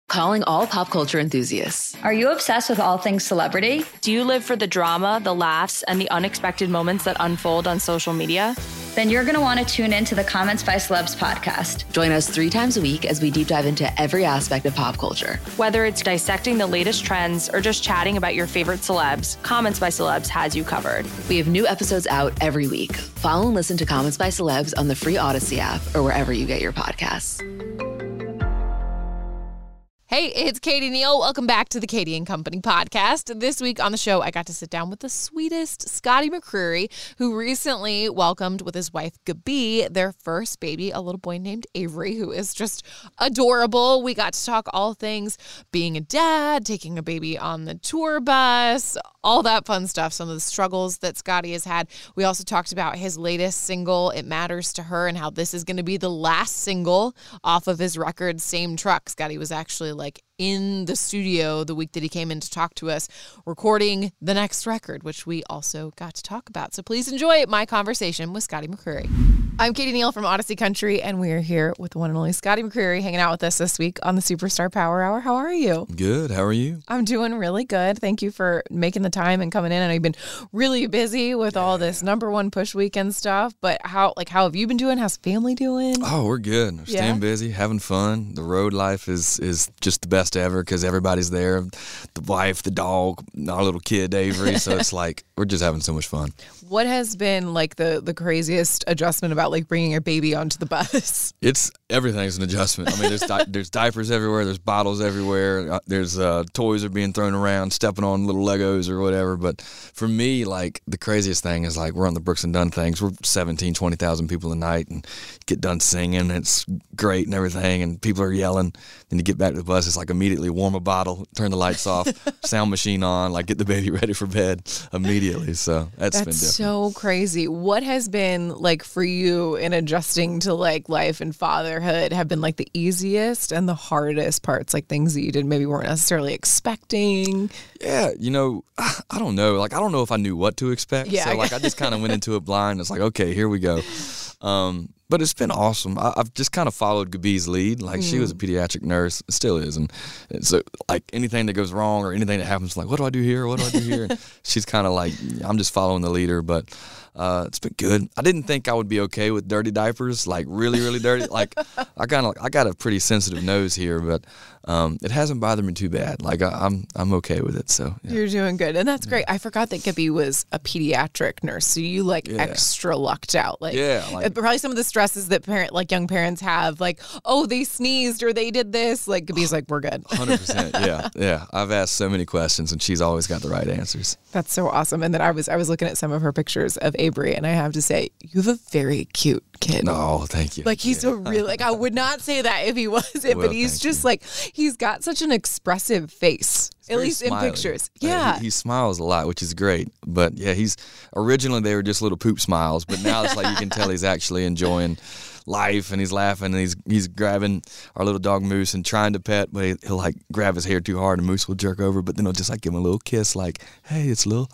Calling all pop culture enthusiasts. Are you obsessed with all things celebrity? Do you live for the drama, the laughs, and the unexpected moments that unfold on social media? Then you're going to want to tune in to the Comments by Celebs podcast. Join us 3 times a week as we deep dive into every aspect of pop culture. Whether it's dissecting the latest trends or just chatting about your favorite celebs, Comments by Celebs has you covered. We have new episodes out every week. Follow and listen to Comments by Celebs on the free Odyssey app or wherever you get your podcasts. Hey, it's Katie Neal. Welcome back to the Katie and Company podcast. This week on the show, I got to sit down with the sweetest Scotty McCreery, who recently welcomed with his wife, Gabi, their first baby, a little boy named Avery, who is just adorable. We got to talk all things being a dad, taking a baby on the tour bus, all that fun stuff, some of the struggles that Scotty has had. We also talked about his latest single, It Matters to Her, and how this is going to be the last single off of his record, Same Truck. Scotty was actually in the studio the week that he came in to talk to us, recording the next record, which we also got to talk about. So please enjoy my conversation with Scotty McCreery. I'm Katie Neal from Odyssey Country, and we are here with the one and only Scotty McCreery hanging out with us this week on the Superstar Power Hour. How are you? Good. How are you? I'm doing really good. Thank you for making the time and coming in. I know you've been really busy with all this #1 push weekend stuff, but how have you been doing? How's family doing? Oh, we're good. We're staying busy, having fun. The road life is just the best ever because everybody's there. The wife, the dog, our little kid, Avery. So it's we're just having so much fun. What has been the craziest adjustment about bringing a baby onto the bus? Everything's an adjustment. I mean, there's diapers everywhere. There's bottles everywhere. There's toys are being thrown around, stepping on little Legos or whatever. But for me, the craziest thing is we're on the Brooks and Dunn things. We're 17, 20,000 people a night and get done singing. It's great and everything. And people are yelling. Then you get back to the bus. It's immediately warm a bottle, turn the lights off, sound machine on, get the baby ready for bed immediately. So that's been different. So crazy. What has been for you in adjusting to life and fatherhood have been the easiest and the hardest parts, things that you did maybe weren't necessarily expecting? Yeah, I don't know. I don't know if I knew what to expect. Yeah, so I just kind of went into it blind. It's okay, here we go. But it's been awesome. I've just kind of followed Gabi's lead. She was a pediatric nurse, still is. And so, anything that goes wrong or anything that happens, what do I do here? What do I do here? And she's kind of I'm just following the leader. But it's been good. I didn't think I would be okay with dirty diapers, really, really dirty. I got a pretty sensitive nose here, but it hasn't bothered me too bad. I'm okay with it. So yeah. You're doing good, and that's great. I forgot that Gabi was a pediatric nurse, so you extra lucked out. Probably some of the stresses that young parents have, oh, they sneezed or they did this. Gabi's we're good. 100%. Yeah. I've asked so many questions, and she's always got the right answers. That's so awesome. And then I was looking at some of her pictures of Avery, and I have to say, you have a very cute kid. No, thank you. He's a really, I would not say that if he wasn't, but he's just he's got such an expressive face, at least smiley. in pictures. Yeah. He smiles a lot, which is great. But yeah, originally they were just little poop smiles, but now it's you can tell he's actually enjoying life, and he's laughing, and he's grabbing our little dog Moose and trying to pet, but he'll grab his hair too hard and Moose will jerk over, but then he'll just give him a little kiss hey, it's Lil.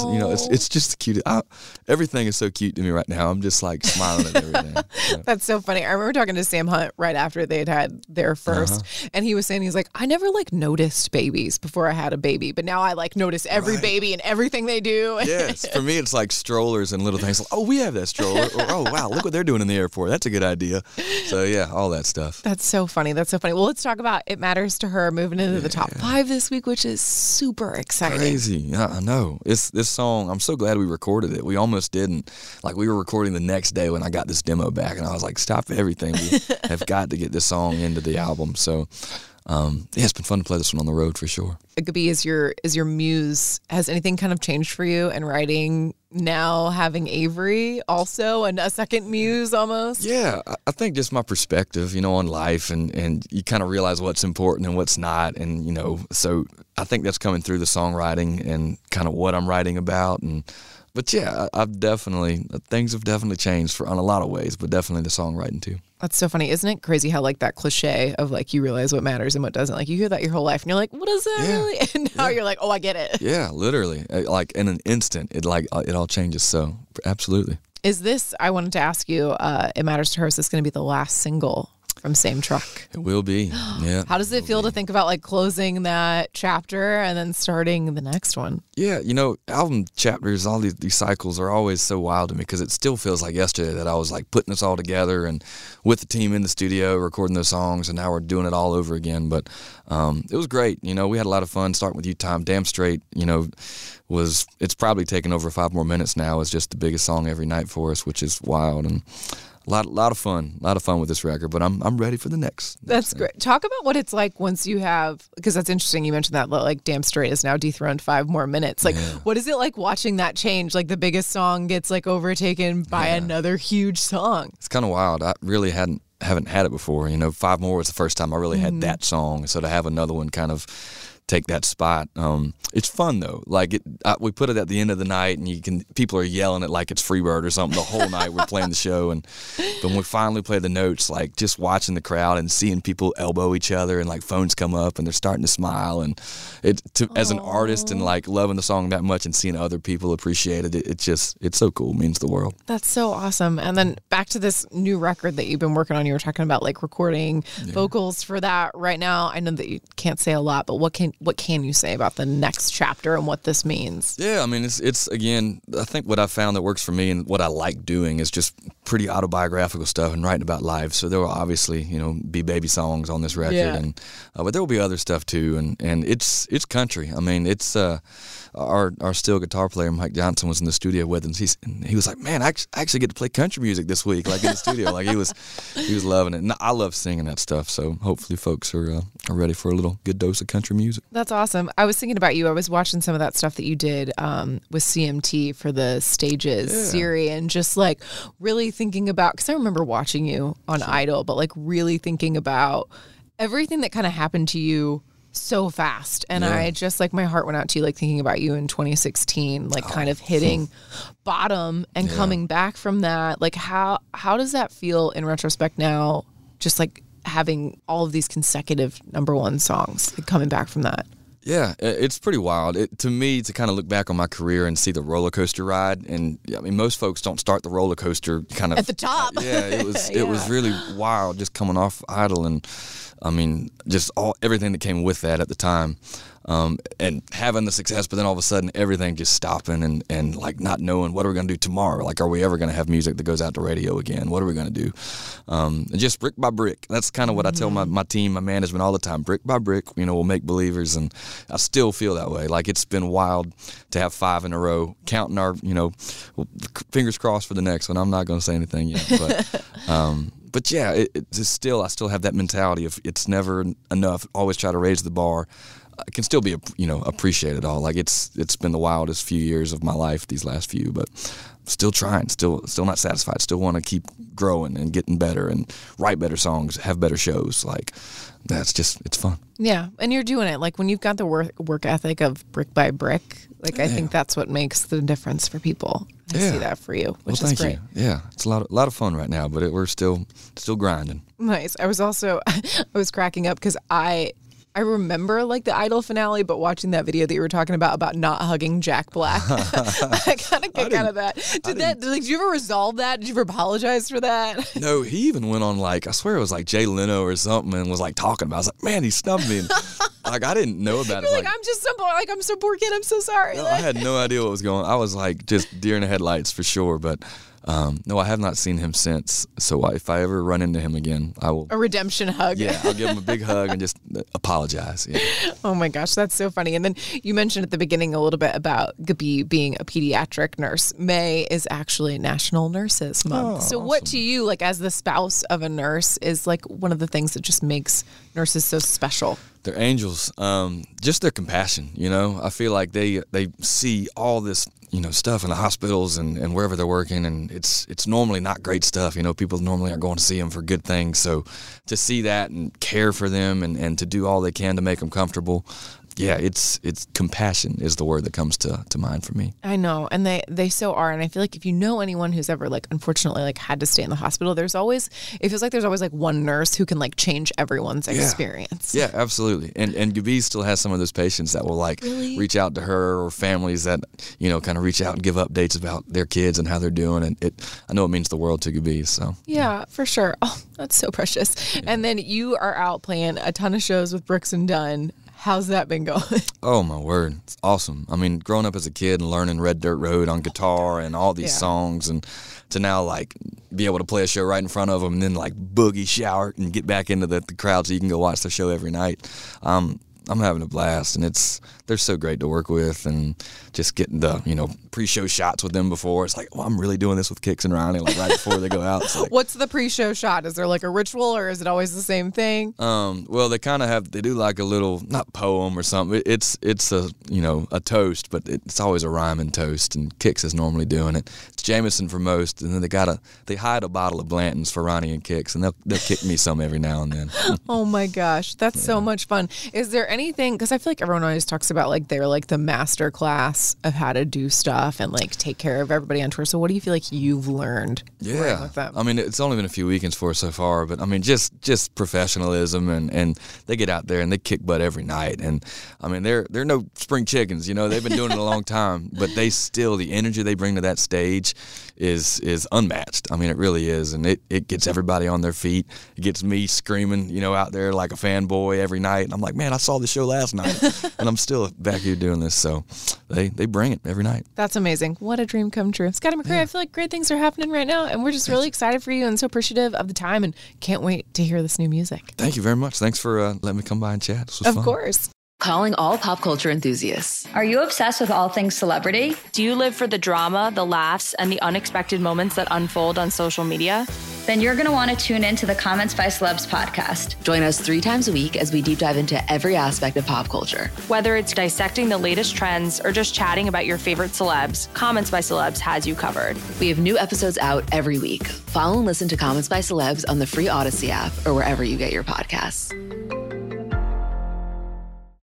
It's just cute. Everything is so cute to me right now. I'm just smiling at everything. Yeah. That's so funny. I remember talking to Sam Hunt right after they had their first, and he was saying, he's I never noticed babies before I had a baby, but now I notice every baby and everything they do. Yes, for me it's strollers and little things. Oh, we have that stroller. Or, oh wow, look what they're doing in the airport. That's a good idea. So yeah, all that stuff. That's so funny. Well, let's talk about It Matters to Her moving into the top 5 this week, which is super exciting. Crazy. Yeah, I know. This song, I'm so glad we recorded it. We almost didn't. We were recording the next day when I got this demo back, and I was stop everything. We have got to get this song into the album. So it's been fun to play this one on the road for sure. Gabi, is your muse, has anything kind of changed for you in writing now, having Avery also, and a second muse almost? Yeah, I think just my perspective, on life, and you kind of realize what's important and what's not, and, so I think that's coming through the songwriting and kind of what I'm writing about. But yeah, things have definitely changed on a lot of ways, but definitely the songwriting too. That's so funny. Isn't it crazy how that cliche of you realize what matters and what doesn't? You hear that your whole life and you're what is that really? And now you're oh, I get it. Yeah, literally. In an instant, it all changes. So absolutely. Is this, I wanted to ask you, It Matters to Her, is this going to be the last single from Same Truck. It will be. Yeah. How does it feel to think about like closing that chapter and then starting the next one? Yeah, album chapters, all these cycles are always so wild to me because it still feels like yesterday that I was like putting this all together and with the team in the studio recording those songs, and now we're doing it all over again. But it was great. We had a lot of fun starting with You Time. Damn Straight, it's probably taken over 5 more minutes now. It's just the biggest song every night for us, which is wild, and a lot of fun with this record. But I'm ready for the next. That's great. Talk about what it's like once you have, because that's interesting. You mentioned that like Damn Straight is now dethroned 5 more minutes. Like, what is it like watching that change? Like the biggest song gets like overtaken by another huge song. It's kind of wild. I really haven't had it before. 5 More was the first time I really had that song. So to have another one kind of take that spot, it's fun though. Like we put it at the end of the night, and people are yelling it like it's Freebird or something the whole night we're playing the show. But when we finally play the notes, like just watching the crowd and seeing people elbow each other and like phones come up and they're starting to smile, and as an artist and like loving the song that much and seeing other people appreciate it, it's so cool. It means the world. That's so awesome. And then back to this new record that you've been working on. You were talking about like recording vocals for that right now. I know that you can't say a lot, but what can you say about the next chapter and what this means? Yeah, I mean, it's again, I think what I found that works for me and what I like doing is just pretty autobiographical stuff and writing about life. So there will obviously, be baby songs on this record, but there will be other stuff too. And it's country. I mean, it's our steel guitar player Mike Johnson was in the studio with us. And he was like, man, I actually get to play country music this week, like in the studio. Like he was loving it. And I love singing that stuff. So hopefully folks are ready for a little good dose of country music. That's awesome. I was thinking about you. I was watching some of that stuff that you did with CMT for the Stages series, and just like really thinking about, because I remember watching you on Idol, but like really thinking about everything that kind of happened to you so fast. And I just like, my heart went out to you, like thinking about you in 2016, like kind of hitting bottom and coming back from that. Like how does that feel in retrospect now, just like having all of these consecutive #1 songs, like coming back from that? Yeah, it's pretty wild. To me, to kind of look back on my career and see the roller coaster ride, and I mean, most folks don't start the roller coaster kind of at the top. It was really wild just coming off Idol, and I mean, just everything that came with that at the time. And having the success, but then all of a sudden everything just stopping and like not knowing what are we going to do tomorrow. Like, are we ever going to have music that goes out to radio again? What are we going to do? And just brick by brick. That's kind of what I tell my team, my management all the time. Brick by brick, we'll make believers. And I still feel that way. Like, it's been wild to have 5 in a row, counting our, fingers crossed for the next one. I'm not going to say anything yet, but yeah, I still have that mentality of it's never enough. Always try to raise the bar. It can still be, appreciate it all. Like, it's been the wildest few years of my life, these last few, but still trying, still not satisfied. Still want to keep growing and getting better and write better songs, have better shows. Like, it's fun. Yeah, and you're doing it. Like, when you've got the work ethic of brick by brick, like, I think that's what makes the difference for people. I see that for you, which is great. You. Yeah, it's a lot of fun right now, but we're still grinding. Nice. I was cracking up because I remember like the Idol finale, but watching that video that you were talking about not hugging Jack Black, I got a kick out of that. Did you ever resolve that? Did you ever apologize for that? No, he even went on I swear it was like Jay Leno or something, and was like talking about it. I was like, man, he snubbed me. And, like, I didn't know about it. Like, I'm just I'm so poor kid. I'm so sorry. No, I had no idea what was going on. I was like just deer in the headlights for sure, but. No, I have not seen him since. So if I ever run into him again, I will. A redemption hug. Yeah, I'll give him a big hug and just apologize. Yeah. Oh my gosh, that's so funny. And then you mentioned at the beginning a little bit about Gabi being a pediatric nurse. May is actually National Nurses Month. So awesome. What to you, like as the spouse of a nurse, is like one of the things that just makes nurses so special? They're angels. Just their compassion, I feel like they see all this, stuff in the hospitals and wherever they're working, and it's normally not great stuff. People normally aren't going to see them for good things. So to see that and care for them and to do all they can to make them comfortable, it's compassion is the word that comes to mind for me. I know, and they so are. And I feel like if you know anyone who's ever like unfortunately like had to stay in the hospital, it feels like there's always like one nurse who can like change everyone's experience. Yeah, absolutely. And Gabi still has some of those patients that will like reach out to her, or families that, you know, kind of reach out and give updates about their kids and how they're doing. And I know it means the world to Gabi. So yeah, for sure. Oh, that's so precious. Yeah. And then you are out playing a ton of shows with Brooks and Dunn. How's that been going? Oh, my word. It's awesome. I mean, growing up as a kid and learning Red Dirt Road on guitar and all these songs, and to now, like, be able to play a show right in front of them and then, like, boogie shower and get back into the crowd so you can go watch the show every night. I'm having a blast, and they're so great to work with, and just getting the, you know, pre-show shots with them before. It's like, well, I'm really doing this with Kix and Ronnie, like right before they go out. It's like, what's the pre-show shot? Is there like a ritual, or is it always the same thing? Well, they do like a little, not poem or something. It's a, you know, a toast, but it's always a rhyming toast, and Kix is normally doing it. It's Jameson for most, and then they hide a bottle of Blanton's for Ronnie and Kix, and they'll kick me some every now and then. Oh my gosh, that's so much fun. Is there anything, because I feel like everyone always talks about like they're like the master class of how to do stuff and like take care of everybody on tour. So what do you feel like you've learned working with them? I mean, it's only been a few weekends for us so far, but I mean, just professionalism, and they get out there and they kick butt every night. And I mean, they're no spring chickens, you know, they've been doing it a long time, but the energy they bring to that stage is unmatched. I mean, it really is. And it gets everybody on their feet. It gets me screaming, you know, out there like a fanboy every night. And I'm like, man, I saw the show last night and I'm still back here doing this. So they bring it every night. That's amazing. What a dream come true. Scotty McCreery, I feel like great things are happening right now, and we're just really excited for you and so appreciative of the time, and can't wait to hear this new music. Thank you very much. Thanks for letting me come by and chat. This was fun. Of course. Calling all pop culture enthusiasts. Are you obsessed with all things celebrity? Do you live for the drama, the laughs, and the unexpected moments that unfold on social media? Then you're going to want to tune in to the Comments by Celebs podcast. Join us 3 times a week as we deep dive into every aspect of pop culture. Whether it's dissecting the latest trends or just chatting about your favorite celebs, Comments by Celebs has you covered. We have new episodes out every week. Follow and listen to Comments by Celebs on the free Odyssey app or wherever you get your podcasts.